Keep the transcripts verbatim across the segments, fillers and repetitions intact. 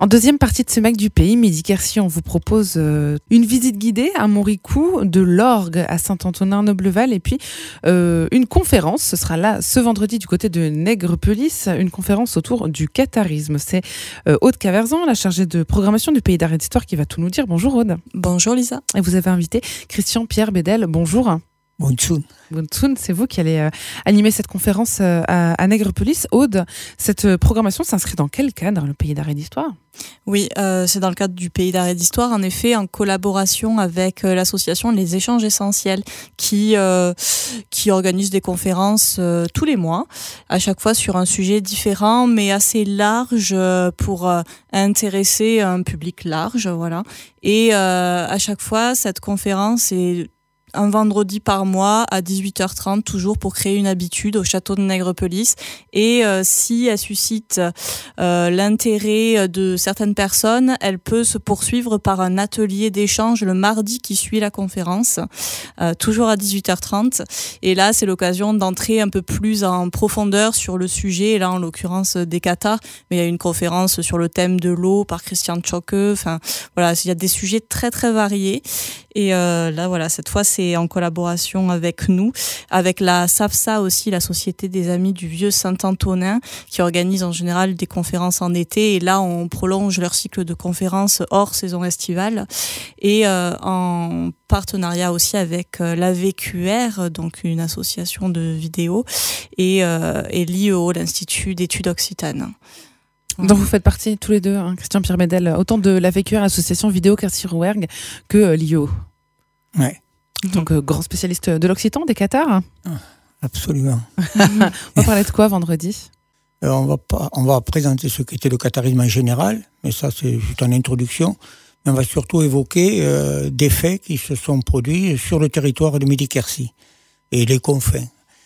En deuxième partie de ce Mac du Pays, Midi Quercy, on vous propose euh, une visite guidée à Montricou, de l'orgue à Saint-Antonin-Nobleval et puis euh, une conférence. Ce sera là ce vendredi du côté de Nègrepelisse, une conférence autour du catharisme. C'est euh, Aude Caverzan, la chargée de programmation du Pays d'Art et d'Histoire, qui va tout nous dire. Bonjour Aude. Bonjour Lisa. Et vous avez invité Christian-Pierre Bédel. Bonjour. Bonjour. Bonjour, c'est vous qui allez euh, animer cette conférence euh, à, à Nègrepelisse. Aude, cette euh, programmation s'inscrit dans quel cadre, le Pays d'Art et d'Histoire ? Oui, euh, c'est dans le cadre du Pays d'Art et d'Histoire, en effet, en collaboration avec euh, l'association Les Échanges Essentiels, qui euh, qui organise des conférences euh, tous les mois, à chaque fois sur un sujet différent, mais assez large euh, pour euh, intéresser un public large, voilà. Et euh, à chaque fois, cette conférence est un vendredi par mois à dix-huit heures trente, toujours pour créer une habitude au château de Nègrepelisse. Et euh, si elle suscite euh, l'intérêt de certaines personnes, elle peut se poursuivre par un atelier d'échange le mardi qui suit la conférence, euh, toujours à dix-huit heures trente. Et là, c'est l'occasion d'entrer un peu plus en profondeur sur le sujet, et là, en l'occurrence, des cathares. Mais il y a une conférence sur le thème de l'eau par Christian Tschocke. Enfin, voilà, il y a des sujets très, très variés. Et euh, là, voilà, cette fois, c'est en collaboration avec nous, avec la SAFSA aussi, la Société des Amis du Vieux Saint-Antonin, qui organise en général des conférences en été. Et là, on prolonge leur cycle de conférences hors saison estivale. Et euh, en partenariat aussi avec euh, l'A V Q R, donc une association de vidéo, et, euh, et l'I E O, l'Institut d'études occitanes. Donc vous faites partie tous les deux, hein, Christian-Pierre Bédel, autant de l'A V Q R, Association Vidéo Quercy-Rouergue, que euh, l'I E O. Ouais. Donc euh, grand spécialiste de l'Occitan, des cathares. Absolument. On va parler de quoi vendredi ? euh, on, va pas, on va présenter ce qu'était le catharisme en général, mais ça c'est juste en introduction. Mais on va surtout évoquer euh, des faits qui se sont produits sur le territoire de Midi Quercy et les confins.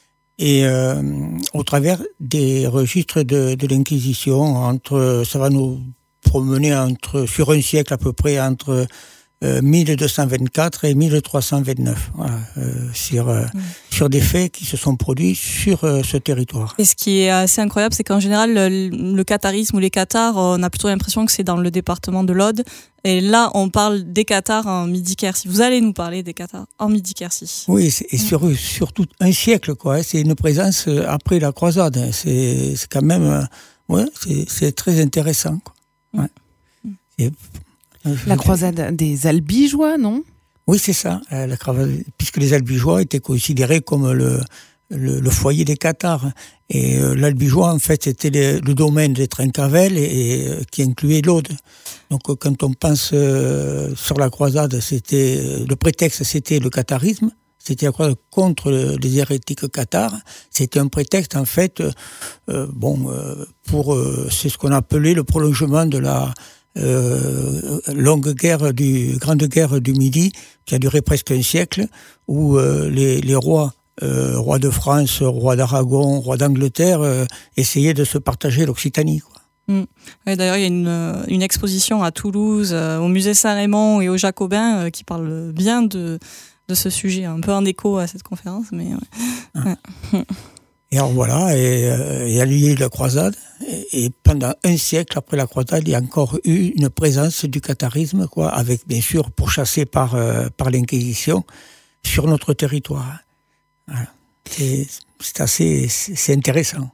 Et euh, au travers des registres de, de l'Inquisition, entre, ça va nous promener entre, sur un siècle à peu près, entre euh, mille deux cent vingt-quatre et mille trois cent vingt-neuf, voilà, euh, sur, euh, mmh. sur des faits qui se sont produits sur euh, ce territoire. Et ce qui est assez incroyable, c'est qu'en général, le, le catharisme ou les cathares, on a plutôt l'impression que c'est dans le département de l'Aude. Et là, on parle des cathares en Midi Quercy. Vous allez nous parler des cathares en Midi Quercy. Oui, c'est, et sur, surtout un siècle, quoi. C'est une présence après la croisade. C'est, c'est quand même, ouais, c'est, c'est très intéressant, quoi. Ouais. Mm. Et, la croisade des Albigeois, non ? Oui, c'est ça. La croisade, puisque les Albigeois étaient considérés comme le, le, le foyer des cathares. Et euh, l'Albigeois, en fait, c'était le, le domaine des Trincavel et, et euh, qui incluait l'Aude. Donc, euh, quand on pense euh, sur la croisade, c'était le prétexte, c'était le catharisme. C'était la croisade contre les hérétiques cathares. C'était un prétexte, en fait, euh, bon, euh, pour euh, c'est ce qu'on appelait le prolongement de la euh, longue guerre du grande guerre du Midi, qui a duré presque un siècle, où euh, les, les rois Euh, roi de France, roi d'Aragon, roi d'Angleterre, euh, essayaient de se partager l'Occitanie, quoi. Mmh. Ouais, d'ailleurs, il y a une, une exposition à Toulouse, euh, au musée Saint-Raymond et au Jacobin, euh, qui parle bien de, de ce sujet, un peu en écho à cette conférence. Mais ouais. Ah. Ouais. Et alors voilà, et, euh, et a lieu la croisade, et, et pendant un siècle après la croisade, il y a encore eu une présence du catharisme, quoi, avec bien sûr pourchassé par, euh, par l'Inquisition sur notre territoire. Voilà. C'est, c'est assez c'est intéressant.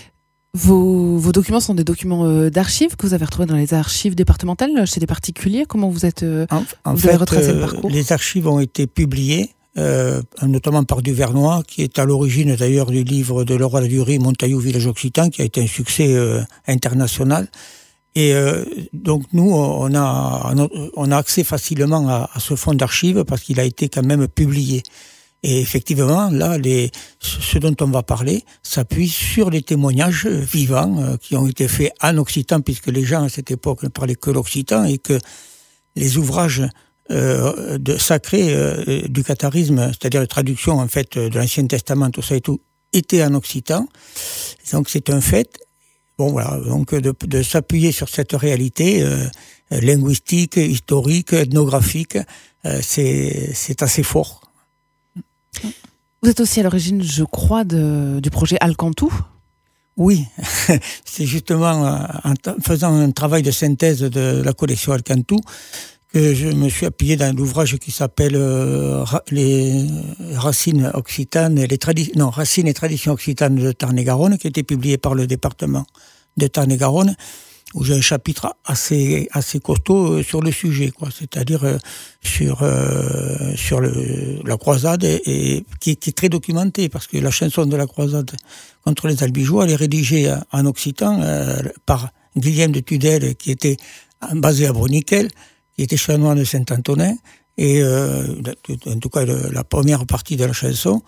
Vos, vos documents sont des documents euh, d'archives que vous avez retrouvés dans les archives départementales chez des particuliers. Comment vous êtes euh, En, en vous fait, avez retracé euh, le parcours ? Les archives ont été publiées, euh, notamment par Duvernois, qui est à l'origine d'ailleurs du livre de Leroy Ladurie, Montaillou, village occitan, qui a été un succès euh, international. Et euh, donc nous, on a, on a accès facilement à, à ce fonds d'archives parce qu'il a été quand même publié. Et effectivement, là, les, ce dont on va parler s'appuie sur les témoignages vivants euh, qui ont été faits en occitan, puisque les gens à cette époque ne parlaient que l'occitan, et que les ouvrages euh, de, sacrés euh, du catharisme, c'est-à-dire les traductions en fait de l'Ancien Testament, tout ça et tout, étaient en occitan. Donc c'est un fait. Bon voilà, donc de, de s'appuyer sur cette réalité euh, linguistique, historique, ethnographique, euh, c'est, c'est assez fort. Vous êtes aussi à l'origine, je crois, de, du projet Alcantou ? Oui, c'est justement en faisant un travail de synthèse de la collection Alcantou que je me suis appuyé dans l'ouvrage qui s'appelle euh, Les racines occitanes, les tradi- non, racines et traditions occitanes de Tarn-et-Garonne, qui a été publié par le département de Tarn-et-Garonne, où j'ai un chapitre assez assez costaud sur le sujet, quoi. C'est-à-dire euh, sur euh, sur le, la croisade et, et qui, qui est très documenté, parce que la chanson de la croisade contre les Albigeois, elle est rédigée en occitan euh, par Guillaume de Tudel, qui était basé à Bruniquel, qui était chanoine de Saint-Antonin, et euh, en tout cas le, la première partie de la chanson,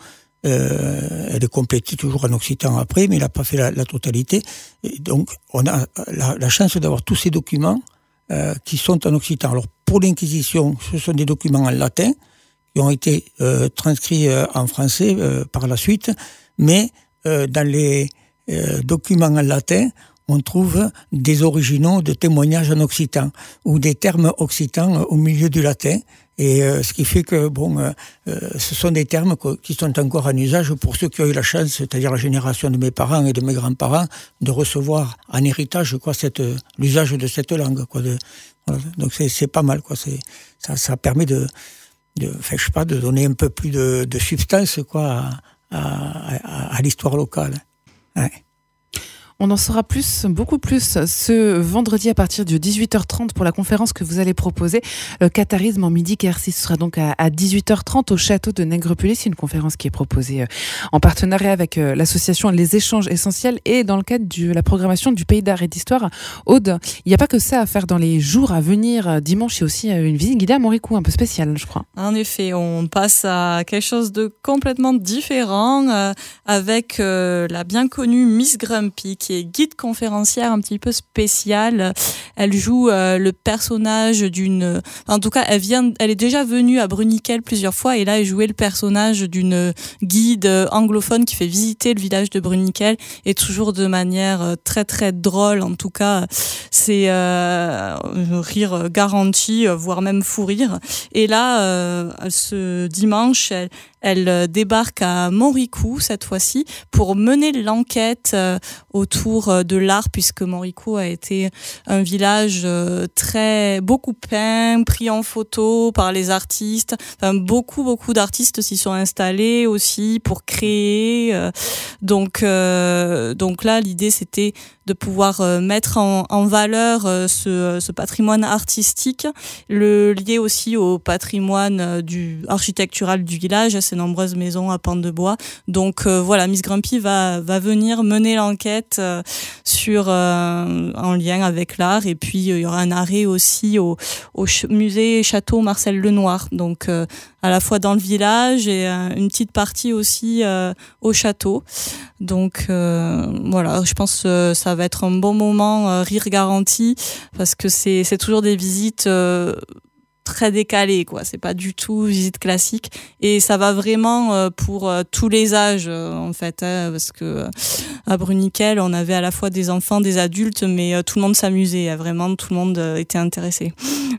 euh, elle est complétée toujours en occitan après, mais il n'a pas fait la, la totalité. Et donc on a la, la chance d'avoir tous ces documents euh, qui sont en occitan. Alors pour l'Inquisition, ce sont des documents en latin qui ont été euh, transcrits euh, en français euh, par la suite, mais euh, dans les euh, documents en latin, on trouve des originaux de témoignages en occitan ou des termes occitans au milieu du latin. Et euh, ce qui fait que bon, euh, euh, ce sont des termes que, qui sont encore en usage pour ceux qui ont eu la chance, c'est-à-dire la génération de mes parents et de mes grands-parents, de recevoir en héritage quoi, cette, l'usage de cette langue. Quoi, de, voilà. Donc c'est, c'est pas mal. Quoi. C'est, ça, ça permet de, de, enfin, je sais pas, de donner un peu plus de, de substance quoi, à, à, à, à l'histoire locale. Ouais. On en saura plus, beaucoup plus, ce vendredi à partir de dix-huit heures trente pour la conférence que vous allez proposer, le catharisme en midi-quercy. Ce sera donc à dix-huit heures trente au château de Nègrepelé. C'est une conférence qui est proposée en partenariat avec l'association Les Échanges Essentiels et dans le cadre de la programmation du Pays d'Art et d'Histoire. Aude, il n'y a pas que ça à faire dans les jours à venir. Dimanche, il y a aussi une visite guidée à Moricou, un peu spéciale, je crois. En effet, on passe à quelque chose de complètement différent euh, avec euh, la bien connue Miss Grumpy, qui est guide conférencière un petit peu spéciale. Elle joue euh, le personnage d'une... En tout cas, elle vient, elle est déjà venue à Bruniquel plusieurs fois et là, elle jouait le personnage d'une guide anglophone qui fait visiter le village de Bruniquel et toujours de manière très très drôle. En tout cas, c'est euh, rire garanti, voire même fou rire. Et là, euh, ce dimanche, elle, elle débarque à Moricou cette fois-ci pour mener l'enquête euh, autour de l'art, puisque Moricou a été un village euh, très beaucoup peint, pris en photo par les artistes. Enfin, beaucoup beaucoup d'artistes s'y sont installés aussi pour créer. Euh, donc euh, donc là, l'idée c'était de pouvoir euh, mettre en, en valeur euh, ce, ce patrimoine artistique, le lier aussi au patrimoine euh, du architectural du village, ces nombreuses maisons à pentes de bois. Donc euh, voilà, Miss Grumpy va va venir mener l'enquête euh, sur euh, en lien avec l'art, et puis euh, il y aura un arrêt aussi au, au ch- musée Château Marcel Lenoir. Donc euh, à la fois dans le village et euh, une petite partie aussi euh, au château. Donc euh, voilà, je pense que euh, ça va être un bon moment, euh, rire garanti, parce que c'est c'est toujours des visites euh, très décalées, quoi. C'est pas du tout visite classique et ça va vraiment euh, pour euh, tous les âges euh, en fait, hein, parce que euh, à Bruniquel, on avait à la fois des enfants, des adultes, mais euh, tout le monde s'amusait, hein, vraiment tout le monde euh, était intéressé.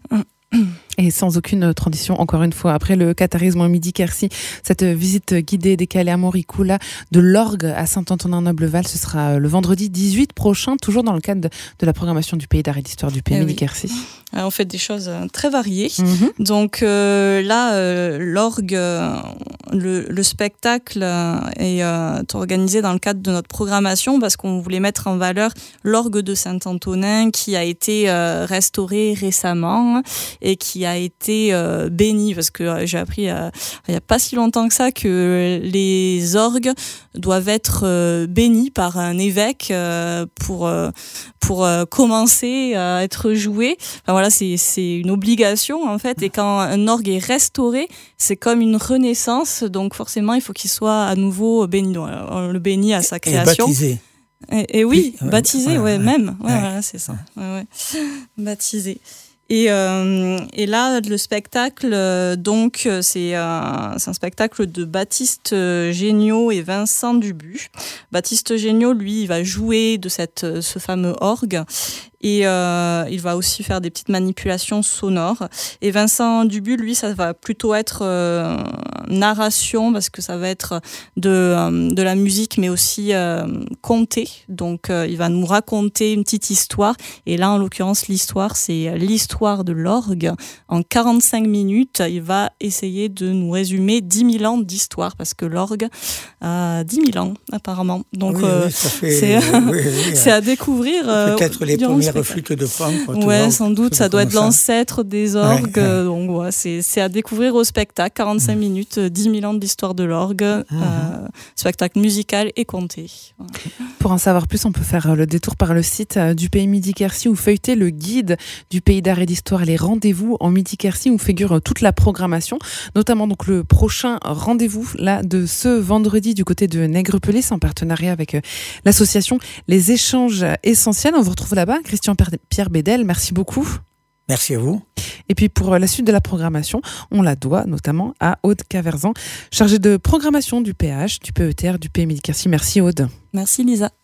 Et sans aucune transition, encore une fois, après le catharisme en midi-quercy, cette visite guidée décalée à Moricou, là, de l'orgue à Saint-Antonin-Nobleval, ce sera le vendredi dix-huit prochain, toujours dans le cadre de, de la programmation du Pays d'Art et d'Histoire du Pays eh midi-quercy. Oui. Alors, on fait des choses très variées. Mm-hmm. Donc euh, là, euh, l'orgue, euh, le, le spectacle euh, est euh, organisé dans le cadre de notre programmation parce qu'on voulait mettre en valeur l'orgue de Saint-Antonin qui a été euh, restauré récemment et qui a été euh, béni, parce que euh, j'ai appris euh, il n'y a pas si longtemps que ça que les orgues doivent être euh, bénis par un évêque euh, pour, euh, pour euh, commencer à être joués. Enfin, voilà, c'est, c'est une obligation en fait, et quand un orgue est restauré, c'est comme une renaissance, donc forcément il faut qu'il soit à nouveau béni. On le bénit à sa création. Et baptisé. Et, et oui, oui, baptisé, ouais, ouais, ouais, ouais, même, ouais, ouais. voilà, c'est ça, ouais, ouais. Baptisé. Et, euh, et là, le spectacle, euh, donc, c'est, euh, c'est un spectacle de Baptiste Géniaud et Vincent Dubu. Baptiste Géniaud, lui, il va jouer de cette, ce fameux orgue. Et euh, il va aussi faire des petites manipulations sonores. Et Vincent Dubuc, lui, ça va plutôt être euh, narration, parce que ça va être de, euh, de la musique, mais aussi euh, conté. Donc, euh, il va nous raconter une petite histoire. Et là, en l'occurrence, l'histoire, c'est l'histoire de l'orgue. En quarante-cinq minutes, il va essayer de nous résumer dix mille ans d'histoire, parce que l'orgue a dix mille ans, apparemment. Donc, oui, euh, oui, ça fait, c'est, oui, oui, c'est à découvrir. Euh, Peut-être les premières flûtes de Pan. Ouais, sans doute, ça doit être ça. L'ancêtre des orgues. Ouais, ouais. Donc, ouais, c'est, c'est à découvrir au spectacle. quarante-cinq mmh. minutes, dix mille ans d'histoire de l'orgue. Mmh. Euh, spectacle musical et conté. Ouais. Pour en savoir plus, on peut faire le détour par le site du Pays Midi-Quercy ou feuilleter le guide du Pays d'art et d'histoire, les rendez-vous en Midi-Quercy où figure toute la programmation, notamment donc le prochain rendez-vous là de ce vendredi du côté de Nègrepelisse en partenariat avec l'association Les Échanges Essentiels. On vous retrouve là-bas. Christian Pierre Bédel, merci beaucoup. Merci à vous. Et puis pour la suite de la programmation, on la doit notamment à Aude Caverzan, chargée de programmation du P H, du P E T R, du Pays Midi-Quercy. Merci Aude. Merci Lisa.